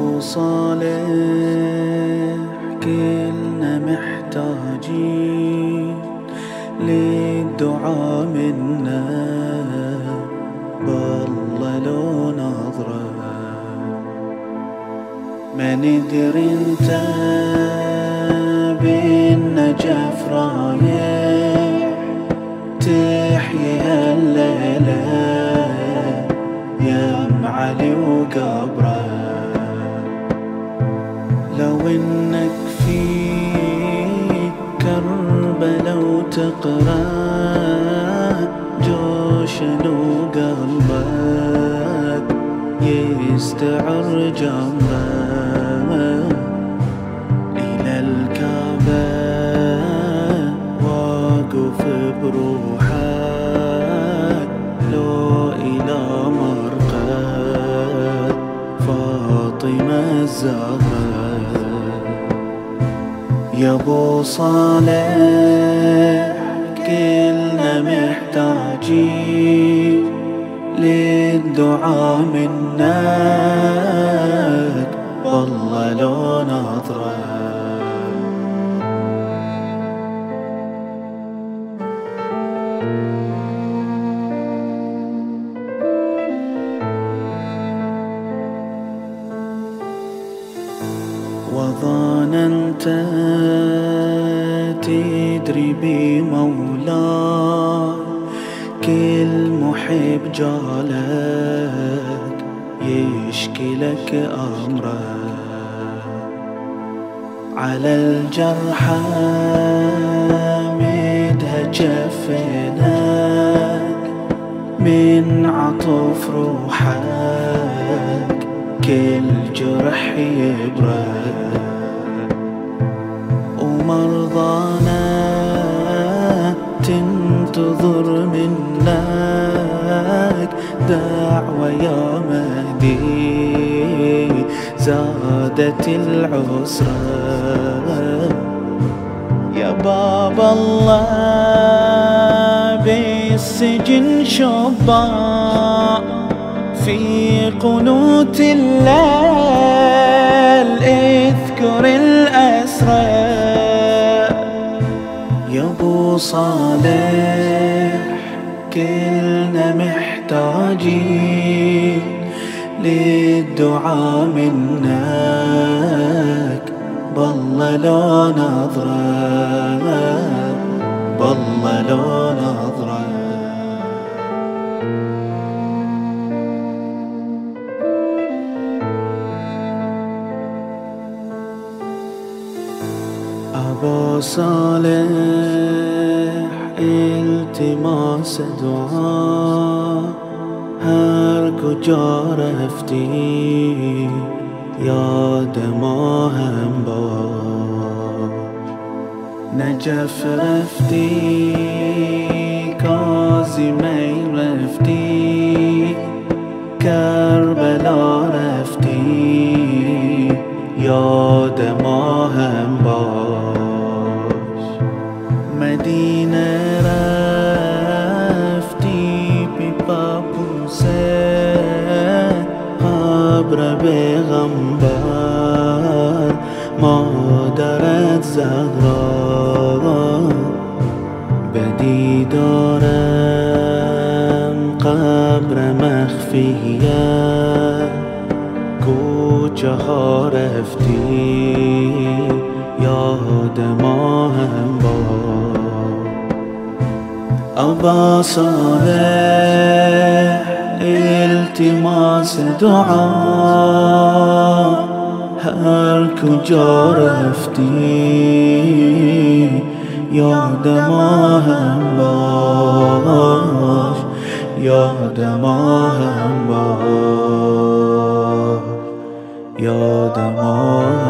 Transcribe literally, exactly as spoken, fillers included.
ابو صالح كلنا محتاجين للدعاء منا، بالله لو نظرة ما ندري انت بالنجف رايح تحيي هالليلة يا ام علي وقبره. لو انك في كربلا وتقرا جوشن وقلبك يستعر جمره الى الكعبة واقف بروحك لو الى مرقد فاطمة الزهراء. يا ابو صالح كلنا محتاجين للدعاء منك، والله لو نظرة وظننت تدري بمولاي كل محب جالك يشكي لك أمره على الجرحى مدها جفنك من عطف روحك كل جرح يبرد ومرضانا تنتظر منك دعوة يا مهدي زادت العسرة. يا باب الله بالسجن شباء في قنوت الليل اذكر الأسرى. يا ابو صالح كلنا محتاجين للدعاء منك، بالله لو نظرة بالله لو نظرة. ابو صالح التماس دعاء هر کجا رفتی یاد ما هم باش. نجف رفتی کاظمی رفتی کربلا رفتی یاد ما هم باش. مدینه رفتی پی پاپوسه قبر پیغمبر مادرت زهرا بدیدارم قبر مخفیه کوچه ها رفتی یاد ما هم باش. ابا صالح التماس دعا هر کجا رفتی یاد ما هم باش یاد ما هم باش یاد ما